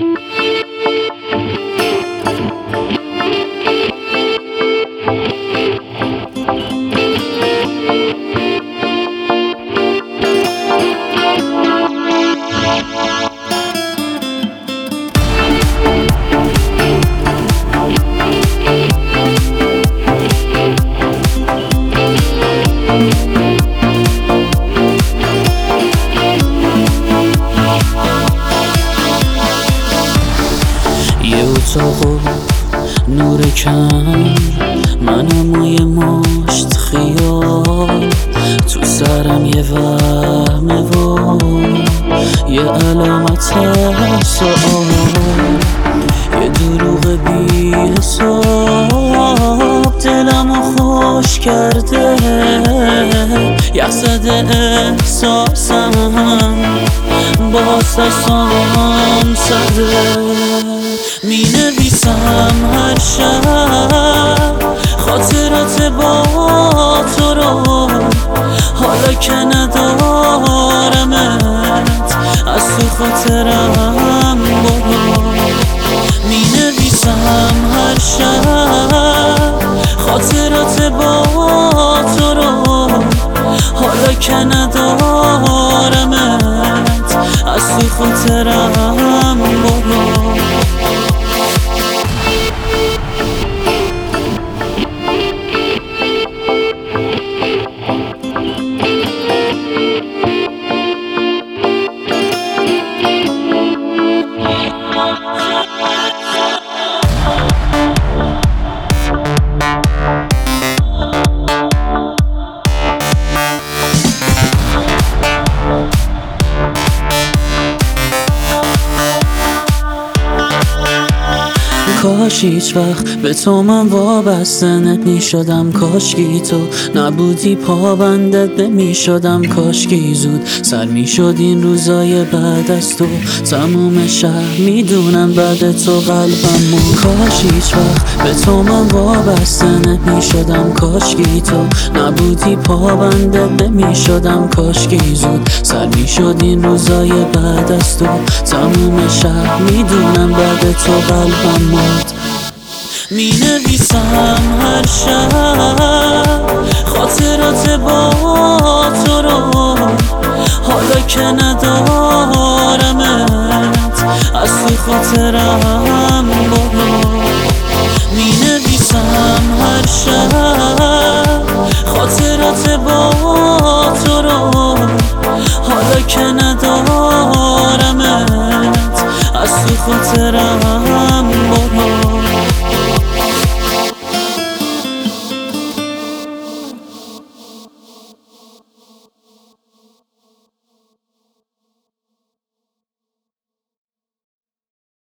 یه اتاق و نور کم، منم و یه مشت خیال، تو سرم یه وهمه و یه علامت سؤال، یه دروغ بی حساب دلمو خوش کرده، یخ زده احساسم باز دستام سرده. می نویسم هر شب خاطرات با تو رو، حالا که ندارمت از تو خاطرم برو. می نویسم هر شب خاطرات با تو رو، حالا که ندارمت از تو خاطرم برو. کاش هیچ وقت به تو من وابسته نمی شدم، کاشکی تو نبودی پابندت نمی شدم، کاشکی زود سر می شد این روزای بعد از تو، تموم شهر می دونن بعد تو قلبم مرد. کاش هیچ وقت به تو من وابسته نمی شدم، کاشکی تو نبودی پابندت نمی شدم، کاشکی زود سر می شد این روزای بعد از تو، تموم شهر می دونن بعد تو قلبم مرد. می نویسم هر شب خاطرات با تو رو، حالا که ندارمت از تو خاطرم برو. می نویسم هر شب خاطرات با تو رو، حالا که ندارمت از تو خاطرم